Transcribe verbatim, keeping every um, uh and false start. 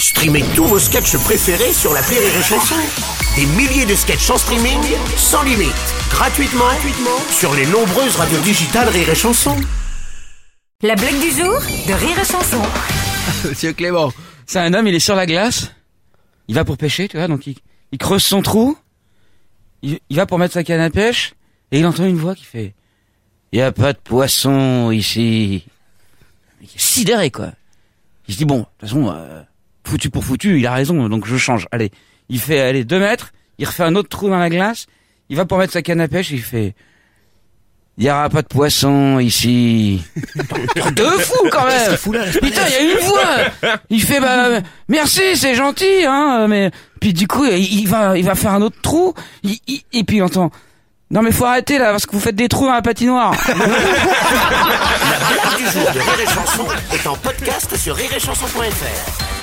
Streamez tous vos sketchs préférés sur l'appli Rire et Chanson. Des milliers de sketchs en streaming, sans limite, gratuitement, gratuitement sur les nombreuses radios digitales Rire et Chanson. La blague du jour de Rire et Chanson. Monsieur Clément, c'est un homme, il est sur la glace, il va pour pêcher, tu vois, donc il, il creuse son trou, il, il va pour mettre sa canne à pêche, et il entend une voix qui fait « Y a pas de poisson ici ». Il est sidéré, quoi. Il se dit « Bon, de toute façon, euh, foutu pour foutu, il a raison, donc je change. » Allez, il fait aller deux mètres, il refait un autre trou dans la glace, il va pour mettre sa canne à pêche, et il fait « Y aura pas de poisson ici ». Deux fous quand même. Putain, il y a une voix. Il fait bah merci, c'est gentil, hein. Mais puis du coup, il va, il va faire un autre trou. Il, il, et puis il entend. Non mais faut arrêter là parce que vous faites des trous dans la patinoire. La blague du jour de Rire et Chanson est en podcast sur rire et chanson point f r.